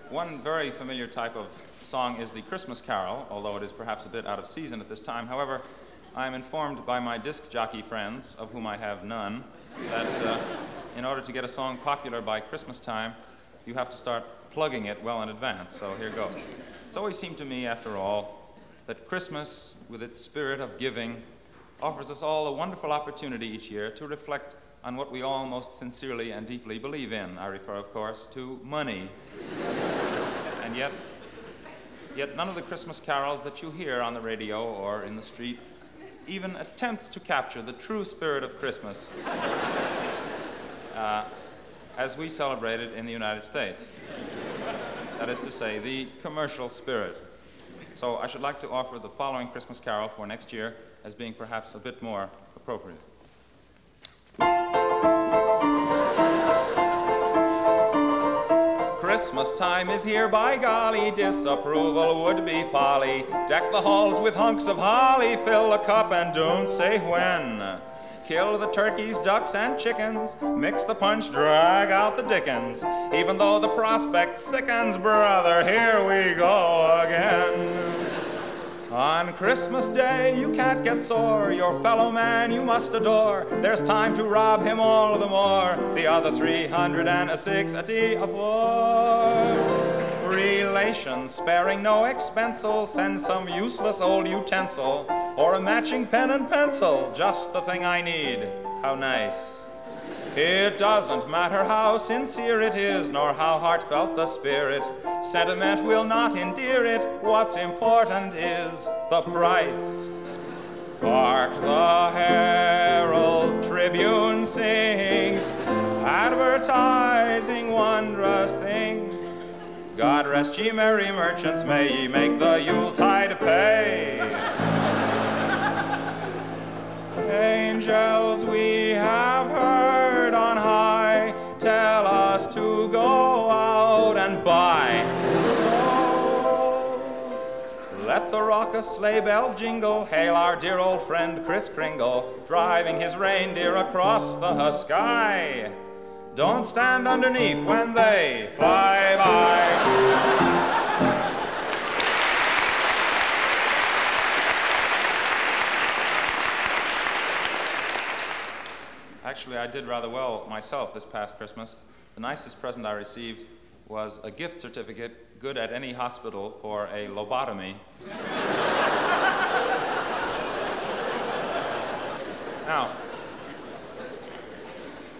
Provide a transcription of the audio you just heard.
One very familiar type of song is the Christmas carol, although it is perhaps a bit out of season at this time. However, I am informed by my disc jockey friends, of whom I have none, that in order to get a song popular by Christmas time, you have to start plugging it well in advance, so here goes. It's always seemed to me, after all, that Christmas, with its spirit of giving, offers us all a wonderful opportunity each year to reflect on what we all most sincerely and deeply believe in. I refer, of course, to money. And yet none of the Christmas carols that you hear on the radio or in the street even attempts to capture the true spirit of Christmas as we celebrate it in the United States. That is to say, the commercial spirit. So I should like to offer the following Christmas carol for next year as being perhaps a bit more appropriate. Christmas time is here, by golly, disapproval would be folly. Deck the halls with hunks of holly, fill the cup and don't say when. Kill the turkeys, ducks, and chickens, mix the punch, drag out the dickens. Even though the prospect sickens, brother, here we go again. On Christmas Day you can't get sore, your fellow man you must adore. There's time to rob him all the more, the other 360 of war. Relations sparing no expense'll send some useless old utensil, or a matching pen and pencil, just the thing I need. How nice. It doesn't matter how sincere it is, nor how heartfelt the spirit. Sentiment will not endear it. What's important is the price. Hark the Herald Tribune sings, advertising wondrous things. God rest ye merry merchants, may ye make the Yuletide pay. Angels we have heard on high tell us to go out and buy. So let the raucous sleigh bells jingle, hail our dear old friend Kris Kringle, driving his reindeer across the sky. Don't stand underneath when they fly by. Actually, I did rather well myself this past Christmas. The nicest present I received was a gift certificate, good at any hospital, for a lobotomy. Now,